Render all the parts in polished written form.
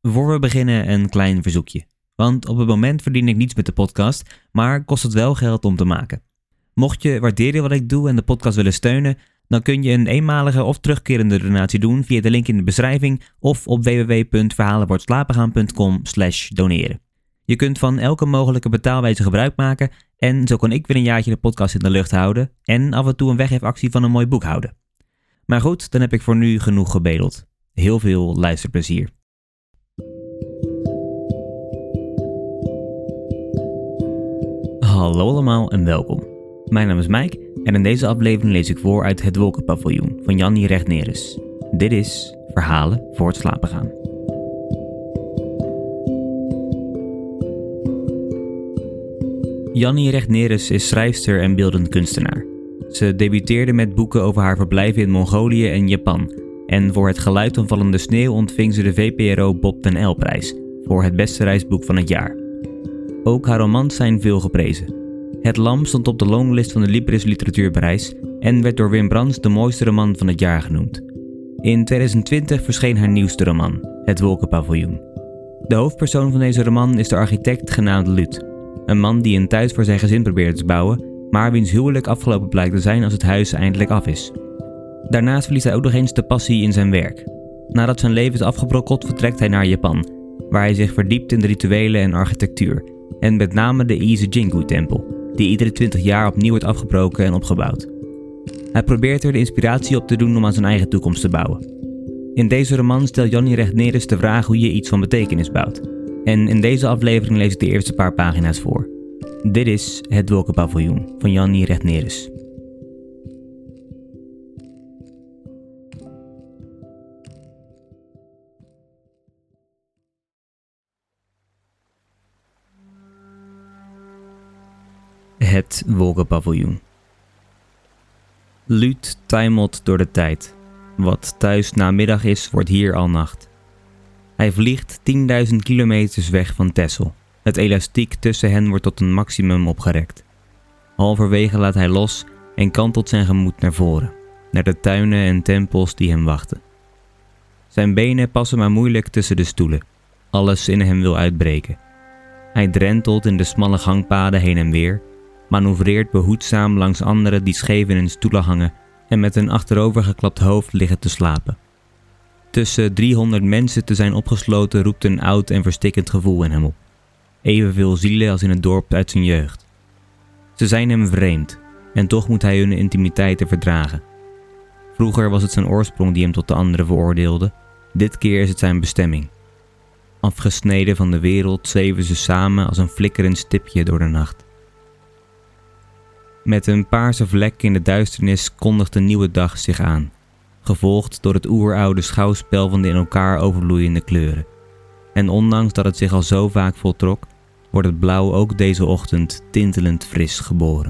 Voor we beginnen een klein verzoekje. Want op het moment verdien ik niets met de podcast, maar kost het wel geld om te maken. Mocht je waarderen wat ik doe en de podcast willen steunen, dan kun je een eenmalige of terugkerende donatie doen via de link in de beschrijving of op www.verhalenvoortslapengaan.com/doneren. Je kunt van elke mogelijke betaalwijze gebruik maken en zo kan ik weer een jaartje de podcast in de lucht houden en af en toe een weggeefactie van een mooi boek houden. Maar goed, dan heb ik voor nu genoeg gebedeld. Heel veel luisterplezier. Hallo allemaal en welkom. Mijn naam is Mike en in deze aflevering lees ik voor uit Het Wolkenpaviljoen van Jannie Regnerus. Dit is Verhalen voor het slapen gaan. Jannie Regnerus is schrijfster en beeldend kunstenaar. Ze debuteerde met boeken over haar verblijven in Mongolië en Japan en voor Het geluid van vallende sneeuw ontving ze de VPRO Bob den Uyl-prijs voor het beste reisboek van het jaar. Ook haar romans zijn veel geprezen. Het Lam stond op de longlist van de Libris Literatuurprijs en werd door Wim Brands de mooiste roman van het jaar genoemd. In 2020 verscheen haar nieuwste roman, Het Wolkenpaviljoen. De hoofdpersoon van deze roman is de architect genaamd Luut. Een man die een thuis voor zijn gezin probeert te bouwen, maar wiens huwelijk afgelopen blijkt te zijn als het huis eindelijk af is. Daarnaast verliest hij ook nog eens de passie in zijn werk. Nadat zijn leven is afgebrokkeld vertrekt hij naar Japan, waar hij zich verdiept in de rituelen en architectuur, en met name de Ise Jingu-tempel, die iedere 20 jaar opnieuw wordt afgebroken en opgebouwd. Hij probeert er de inspiratie op te doen om aan zijn eigen toekomst te bouwen. In deze roman stelt Jannie Regnerus de vraag hoe je iets van betekenis bouwt. En in deze aflevering lees ik de eerste paar pagina's voor. Dit is Het Wolkenpaviljoen van Jannie Regnerus. Het Wolkenpaviljoen. Luut tuimelt door de tijd. Wat thuis namiddag is, wordt hier al nacht. Hij vliegt 10.000 kilometers weg van Texel. Het elastiek tussen hen wordt tot een maximum opgerekt. Halverwege laat hij los en kantelt zijn gemoed naar voren, naar de tuinen en tempels die hem wachten. Zijn benen passen maar moeilijk tussen de stoelen. Alles in hem wil uitbreken. Hij drentelt in de smalle gangpaden heen en weer, manoeuvreert behoedzaam langs anderen die scheef in hun stoelen hangen en met een achterovergeklapt hoofd liggen te slapen. Tussen 300 mensen te zijn opgesloten roept een oud en verstikkend gevoel in hem op. Evenveel zielen als in het dorp uit zijn jeugd. Ze zijn hem vreemd en toch moet hij hun intimiteiten verdragen. Vroeger was het zijn oorsprong die hem tot de anderen veroordeelde. Dit keer is het zijn bestemming. Afgesneden van de wereld zweven ze samen als een flikkerend stipje door de nacht. Met een paarse vlek in de duisternis kondigt een nieuwe dag zich aan, gevolgd door het oeroude schouwspel van de in elkaar overvloeiende kleuren. En ondanks dat het zich al zo vaak voltrok, wordt het blauw ook deze ochtend tintelend fris geboren.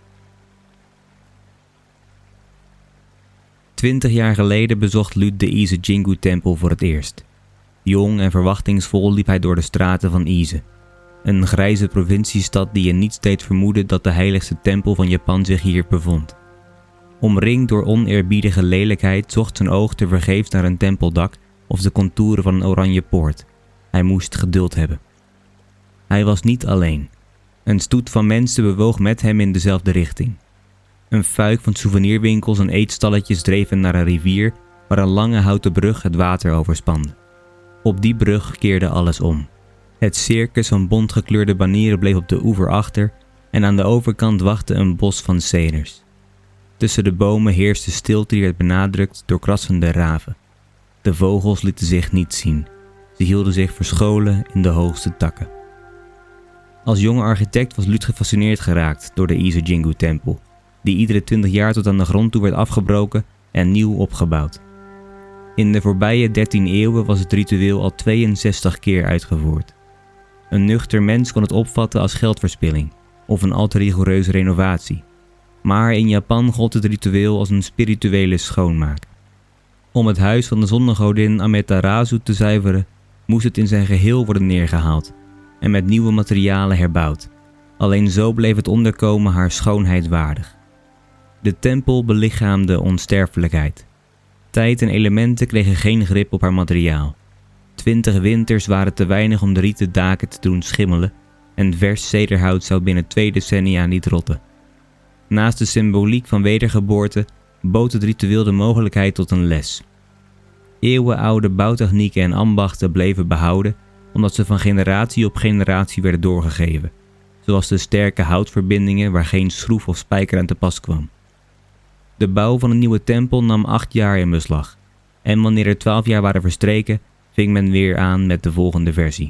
20 jaar geleden bezocht Luut de Ise Jingu-tempel voor het eerst. Jong en verwachtingsvol liep hij door de straten van Ise. Een grijze provinciestad die je niet deed vermoeden dat de heiligste tempel van Japan zich hier bevond. Omringd door oneerbiedige lelijkheid zocht zijn oog tevergeefs naar een tempeldak of de contouren van een oranje poort. Hij moest geduld hebben. Hij was niet alleen. Een stoet van mensen bewoog met hem in dezelfde richting. Een fuik van souvenirwinkels en eetstalletjes dreven naar een rivier waar een lange houten brug het water overspande. Op die brug keerde alles om. Het circus van bontgekleurde banieren bleef op de oever achter en aan de overkant wachtte een bos van ceders. Tussen de bomen heerste stilte die werd benadrukt door krassende raven. De vogels lieten zich niet zien. Ze hielden zich verscholen in de hoogste takken. Als jonge architect was Luut gefascineerd geraakt door de Ise Jingu-tempel, die iedere 20 jaar tot aan de grond toe werd afgebroken en nieuw opgebouwd. In de voorbije 13 eeuwen was het ritueel al 62 keer uitgevoerd. Een nuchter mens kon het opvatten als geldverspilling of een al te rigoureuze renovatie. Maar in Japan gold het ritueel als een spirituele schoonmaak. Om het huis van de zonnegodin Amaterasu te zuiveren, moest het in zijn geheel worden neergehaald en met nieuwe materialen herbouwd. Alleen zo bleef het onderkomen haar schoonheid waardig. De tempel belichaamde onsterfelijkheid. Tijd en elementen kregen geen grip op haar materiaal. 20 winters waren te weinig om de rieten daken te doen schimmelen en vers cederhout zou binnen 2 decennia niet rotten. Naast de symboliek van wedergeboorte bood het ritueel de mogelijkheid tot een les. Eeuwenoude bouwtechnieken en ambachten bleven behouden omdat ze van generatie op generatie werden doorgegeven, zoals de sterke houtverbindingen waar geen schroef of spijker aan te pas kwam. De bouw van een nieuwe tempel nam 8 jaar in beslag en wanneer er 12 jaar waren verstreken, ving men weer aan met de volgende versie.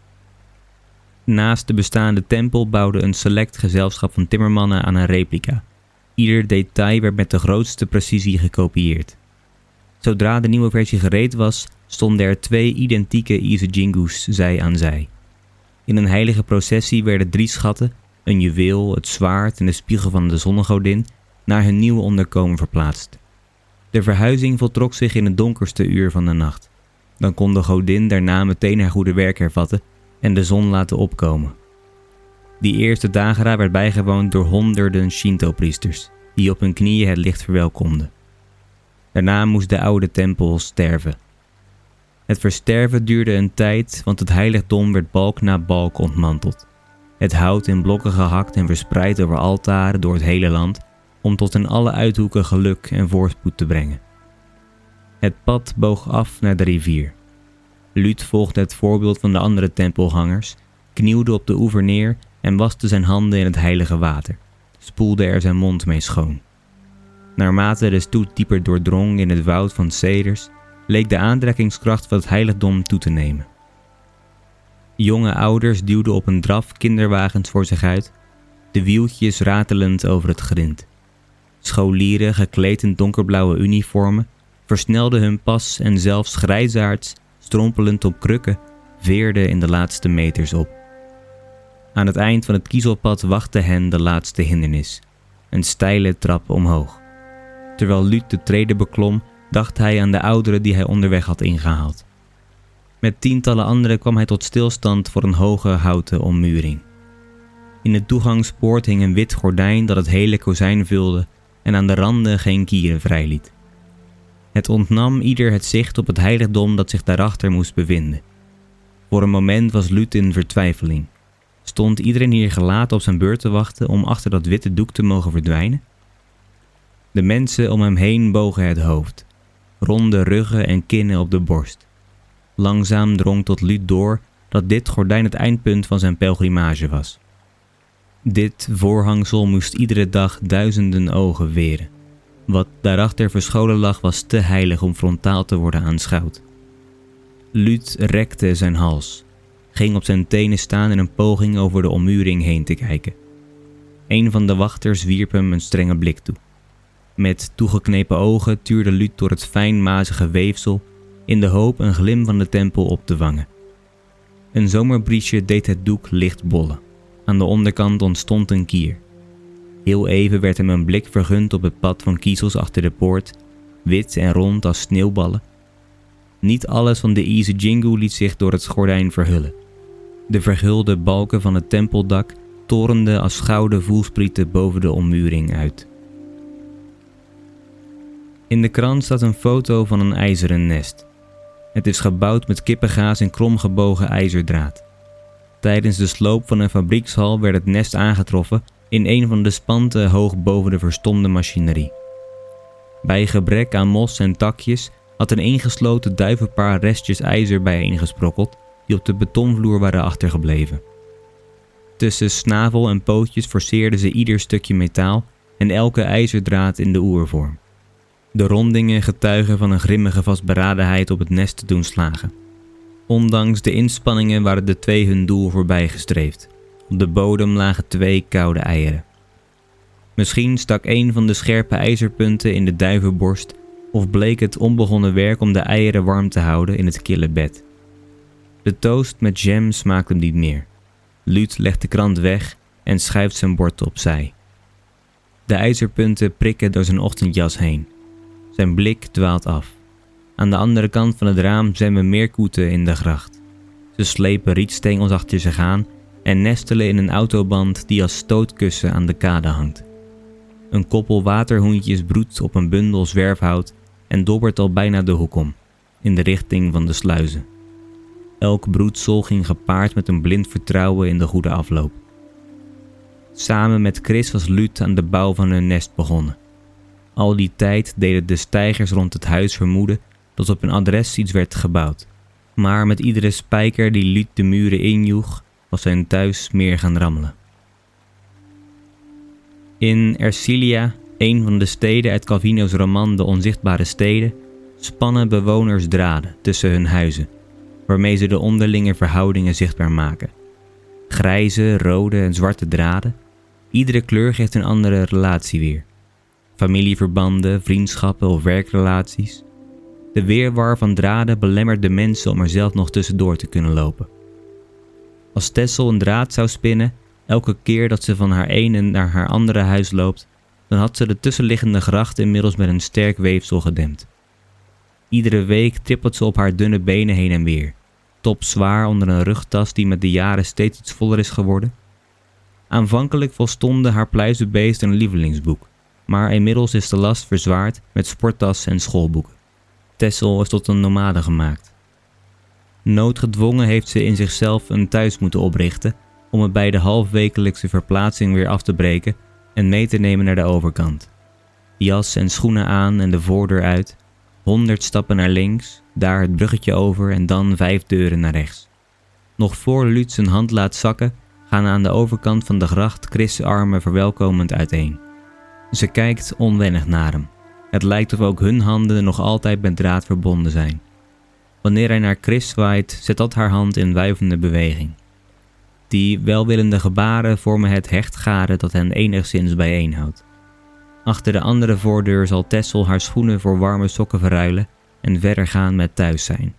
Naast de bestaande tempel bouwde een select gezelschap van timmermannen aan een replica. Ieder detail werd met de grootste precisie gekopieerd. Zodra de nieuwe versie gereed was, stonden er 2 identieke Ise Jingu's zij aan zij. In een heilige processie werden 3 schatten, een juweel, het zwaard en de spiegel van de zonnegodin, naar hun nieuwe onderkomen verplaatst. De verhuizing voltrok zich in het donkerste uur van de nacht. Dan kon de godin daarna meteen haar goede werk hervatten en de zon laten opkomen. Die eerste dagera werd bijgewoond door honderden Shinto-priesters, die op hun knieën het licht verwelkomden. Daarna moest de oude tempel sterven. Het versterven duurde een tijd, want het heiligdom werd balk na balk ontmanteld. Het hout in blokken gehakt en verspreid over altaren door het hele land, om tot in alle uithoeken geluk en voorspoed te brengen. Het pad boog af naar de rivier. Lût volgde het voorbeeld van de andere tempelgangers, knielde op de oever neer en waste zijn handen in het heilige water, spoelde er zijn mond mee schoon. Naarmate de stoet dieper doordrong in het woud van ceders, leek de aantrekkingskracht van het heiligdom toe te nemen. Jonge ouders duwden op een draf kinderwagens voor zich uit, de wieltjes ratelend over het grind. Scholieren, gekleed in donkerblauwe uniformen, versnelden hun pas en zelfs grijsaards, strompelend op krukken, veerden in de laatste meters op. Aan het eind van het kiezelpad wachtte hen de laatste hindernis, een steile trap omhoog. Terwijl Lût de treden beklom, dacht hij aan de ouderen die hij onderweg had ingehaald. Met tientallen anderen kwam hij tot stilstand voor een hoge houten ommuring. In de toegangspoort hing een wit gordijn dat het hele kozijn vulde en aan de randen geen kieren vrijliet. Het ontnam ieder het zicht op het heiligdom dat zich daarachter moest bevinden. Voor een moment was Lût in vertwijfeling. Stond iedereen hier gelaten op zijn beurt te wachten om achter dat witte doek te mogen verdwijnen? De mensen om hem heen bogen het hoofd, ronde ruggen en kinnen op de borst. Langzaam drong tot Lût door dat dit gordijn het eindpunt van zijn pelgrimage was. Dit voorhangsel moest iedere dag duizenden ogen weren. Wat daarachter verscholen lag was te heilig om frontaal te worden aanschouwd. Lût rekte zijn hals, ging op zijn tenen staan in een poging over de ommuring heen te kijken. Een van de wachters wierp hem een strenge blik toe. Met toegeknepen ogen tuurde Lût door het fijnmazige weefsel in de hoop een glim van de tempel op te vangen. Een zomerbriesje deed het doek licht bollen. Aan de onderkant ontstond een kier. Heel even werd hem een blik vergund op het pad van kiezels achter de poort, wit en rond als sneeuwballen. Niet alles van de Ise Jingu liet zich door het gordijn verhullen. De vergulde balken van het tempeldak torenden als gouden voelsprieten boven de ommuring uit. In de krant staat een foto van een ijzeren nest. Het is gebouwd met kippengaas en kromgebogen ijzerdraad. Tijdens de sloop van een fabriekshal werd het nest aangetroffen in een van de spanten hoog boven de verstomde machinerie. Bij gebrek aan mos en takjes had een ingesloten duivenpaar restjes ijzer bijeengesprokkeld die op de betonvloer waren achtergebleven. Tussen snavel en pootjes forceerden ze ieder stukje metaal en elke ijzerdraad in de oervorm. De rondingen getuigen van een grimmige vastberadenheid op het nest te doen slagen. Ondanks de inspanningen waren de 2 hun doel voorbijgestreefd. Op de bodem lagen 2 koude eieren. Misschien stak een van de scherpe ijzerpunten in de duivenborst of bleek het onbegonnen werk om de eieren warm te houden in het kille bed. De toast met jam smaakte hem niet meer. Lût legt de krant weg en schuift zijn bord opzij. De ijzerpunten prikken door zijn ochtendjas heen. Zijn blik dwaalt af. Aan de andere kant van het raam zwemmen meerkoeten in de gracht. Ze slepen rietstengels achter zich aan en nestelen in een autoband die als stootkussen aan de kade hangt. Een koppel waterhoentjes broedt op een bundel zwerfhout en dobbert al bijna de hoek om, in de richting van de sluizen. Elk broedsel ging gepaard met een blind vertrouwen in de goede afloop. Samen met Chris was Luut aan de bouw van hun nest begonnen. Al die tijd deden de steigers rond het huis vermoeden dat op hun adres iets werd gebouwd. Maar met iedere spijker die Luut de muren injoeg, was zijn thuis meer gaan rammelen. In Ercilia, een van de steden uit Calvino's roman De Onzichtbare Steden, spannen bewoners draden tussen hun huizen, waarmee ze de onderlinge verhoudingen zichtbaar maken. Grijze, rode en zwarte draden, iedere kleur geeft een andere relatie weer. Familieverbanden, vriendschappen of werkrelaties. De weerwar van draden belemmert de mensen om er zelf nog tussendoor te kunnen lopen. Als Tessel een draad zou spinnen, elke keer dat ze van haar ene naar haar andere huis loopt, dan had ze de tussenliggende gracht inmiddels met een sterk weefsel gedempt. Iedere week trippelt ze op haar dunne benen heen en weer, topzwaar onder een rugtas die met de jaren steeds iets voller is geworden. Aanvankelijk volstonden haar pluizenbeest een lievelingsboek, maar inmiddels is de last verzwaard met sporttas en schoolboeken. Tessel is tot een nomade gemaakt. Noodgedwongen heeft ze in zichzelf een thuis moeten oprichten om het bij de halfwekelijkse verplaatsing weer af te breken en mee te nemen naar de overkant. Jas en schoenen aan en de voordeur uit, 100 stappen naar links, daar het bruggetje over en dan 5 deuren naar rechts. Nog voor Luut zijn hand laat zakken, gaan aan de overkant van de gracht Chris' armen verwelkomend uiteen. Ze kijkt onwennig naar hem. Het lijkt of ook hun handen nog altijd met draad verbonden zijn. Wanneer hij naar Chris zwaait, zet dat haar hand in wuivende beweging. Die welwillende gebaren vormen het hechtgaren dat hen enigszins bijeenhoudt. Achter de andere voordeur zal Tessel haar schoenen voor warme sokken verruilen en verder gaan met thuis zijn.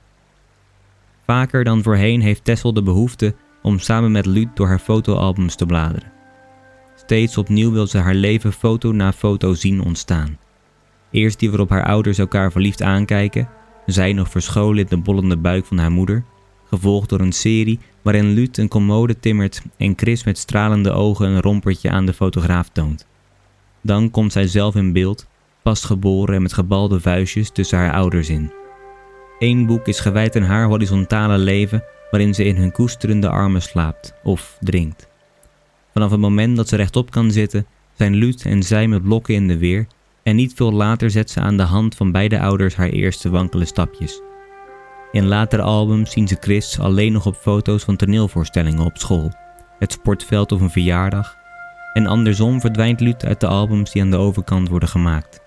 Vaker dan voorheen heeft Tessel de behoefte om samen met Luut door haar fotoalbums te bladeren. Steeds opnieuw wil ze haar leven foto na foto zien ontstaan. Eerst die waarop haar ouders elkaar verliefd aankijken, zij nog verscholen in de bollende buik van haar moeder, gevolgd door een serie waarin Luut een commode timmert en Chris met stralende ogen een rompertje aan de fotograaf toont. Dan komt zij zelf in beeld, pasgeboren en met gebalde vuistjes tussen haar ouders in. Eén boek is gewijd aan haar horizontale leven waarin ze in hun koesterende armen slaapt of drinkt. Vanaf het moment dat ze rechtop kan zitten, zijn Luut en zij met blokken in de weer en niet veel later zet ze aan de hand van beide ouders haar eerste wankele stapjes. In latere albums zien ze Chris alleen nog op foto's van toneelvoorstellingen op school, het sportveld of een verjaardag, en andersom verdwijnt Luut uit de albums die aan de overkant worden gemaakt.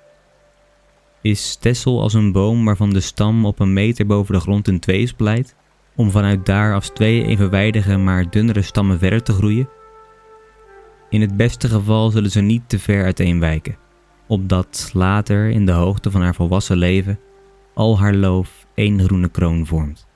Is Tessel als een boom waarvan de stam op 1 meter boven de grond in twee splijt, om vanuit daar als 2 evenwijdige maar dunnere stammen verder te groeien? In het beste geval zullen ze niet te ver uiteenwijken, opdat later in de hoogte van haar volwassen leven al haar loof 1 groene kroon vormt.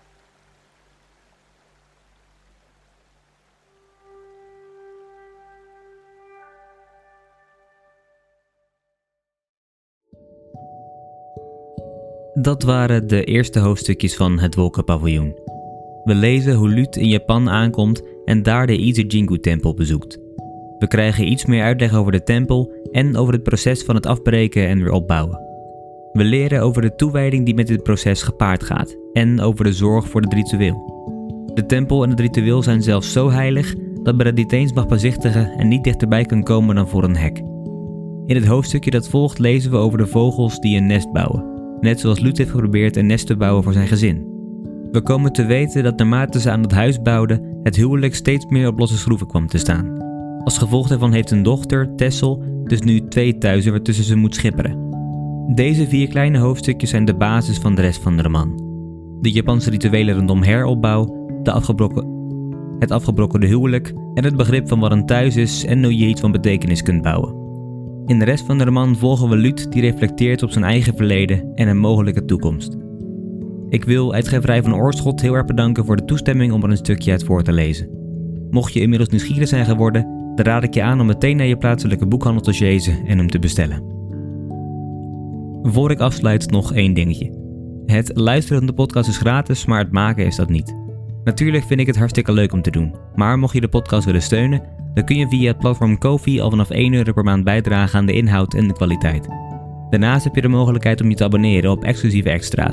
Dat waren de eerste hoofdstukjes van Het Wolkenpaviljoen. We lezen hoe Luut in Japan aankomt en daar de Ise-Jingu-tempel bezoekt. We krijgen iets meer uitleg over de tempel en over het proces van het afbreken en weer opbouwen. We leren over de toewijding die met dit proces gepaard gaat en over de zorg voor het ritueel. De tempel en het ritueel zijn zelfs zo heilig dat men het niet eens mag bezichtigen en niet dichterbij kan komen dan voor een hek. In het hoofdstukje dat volgt lezen we over de vogels die een nest bouwen, net zoals Luut heeft geprobeerd een nest te bouwen voor zijn gezin. We komen te weten dat naarmate ze aan het huis bouwden, het huwelijk steeds meer op losse schroeven kwam te staan. Als gevolg daarvan heeft een dochter, Tessel, dus nu 2 thuizen waartussen ze moet schipperen. Deze 4 kleine hoofdstukjes zijn de basis van de rest van de roman. De Japanse rituelen rondom heropbouw, het afgebrokkende huwelijk en het begrip van wat een thuis is en hoe je iets van betekenis kunt bouwen. In de rest van de roman volgen we Luut die reflecteert op zijn eigen verleden en een mogelijke toekomst. Ik wil uitgeverij Van Oorschot heel erg bedanken voor de toestemming om er een stukje uit voor te lezen. Mocht je inmiddels nieuwsgierig zijn geworden, dan raad ik je aan om meteen naar je plaatselijke boekhandel te sjezen en hem te bestellen. Voor ik afsluit nog 1 dingetje. Het luisteren van de podcast is gratis, maar het maken is dat niet. Natuurlijk vind ik het hartstikke leuk om te doen, maar mocht je de podcast willen steunen, dan kun je via het platform Ko-fi al vanaf €1 per maand bijdragen aan de inhoud en de kwaliteit. Daarnaast heb je de mogelijkheid om je te abonneren op exclusieve extra's,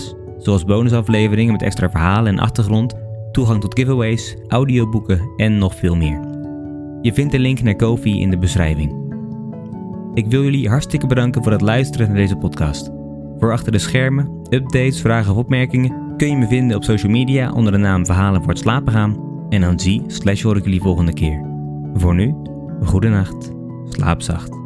zoals bonusafleveringen met extra verhalen en achtergrond, toegang tot giveaways, audioboeken en nog veel meer. Je vindt de link naar Ko-fi in de beschrijving. Ik wil jullie hartstikke bedanken voor het luisteren naar deze podcast. Voor achter de schermen, updates, vragen of opmerkingen kun je me vinden op social media onder de naam Verhalen voor het slapen gaan. En dan hoor ik jullie volgende keer. Voor nu, goedenacht, slaap zacht.